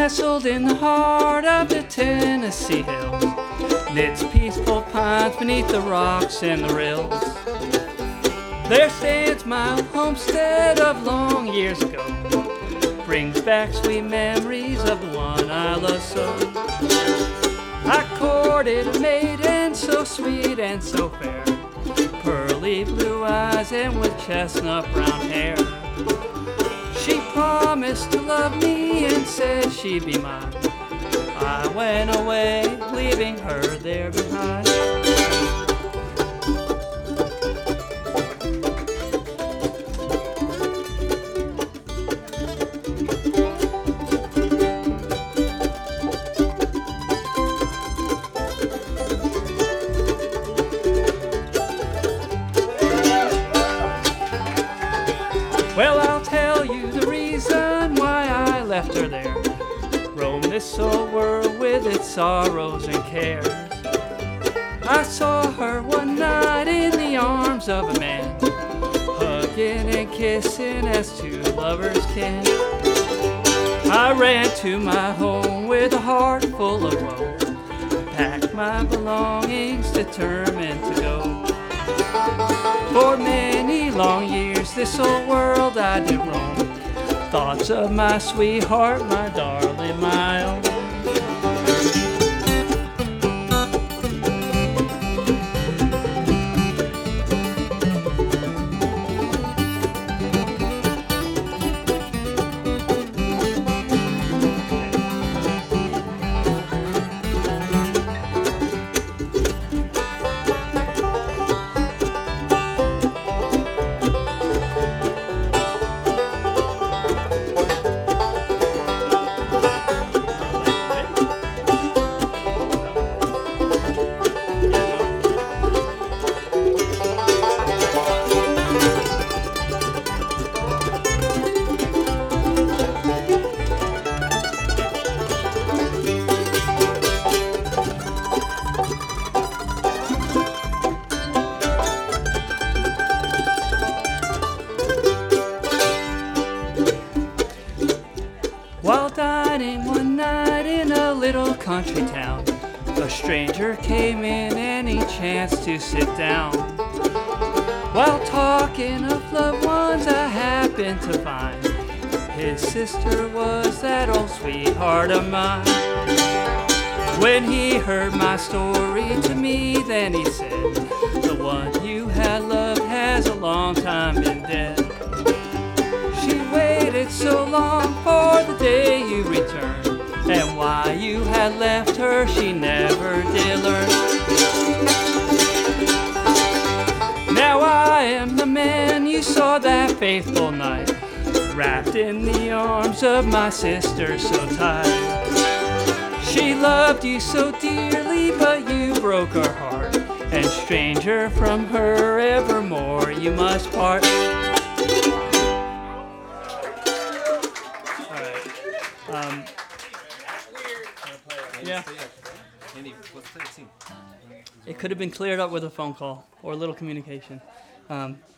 nestled in the heart of the Tennessee hills, knits peaceful pines beneath the rocks and the rills. There stands my homestead of long years ago, brings back sweet memories of the one I love so. I courted a maiden so sweet and so fair, pearly blue eyes and with chestnut brown hair. She promised to love me and said she'd be mine. I went away, leaving her there behind. Well, I'll tell you the reason why I left her there. Roam this old world with its sorrows and cares. I saw her one night in the arms of a man, hugging and kissing as two lovers can. I ran to my home with a heart full of woe, packed my belongings, determined to go. For many long years this old world I did roam, thoughts of my sweetheart, my darling, my own. While dining one night in a little country town, a stranger came in and he chanced to sit down. While talking of loved ones I happened to find his sister was that old sweetheart of mine. When he heard my story to me, then he said, the one you had loved has a long time been dead. She waited so long for the day you returned, and why you had left her she never did learn. Now I am the man you saw that faithful night, wrapped in the arms of my sister so tight. She loved you so dearly, but you broke her heart, and stranger from her evermore you must part. Yeah. It could have been cleared up with a phone call or a little communication.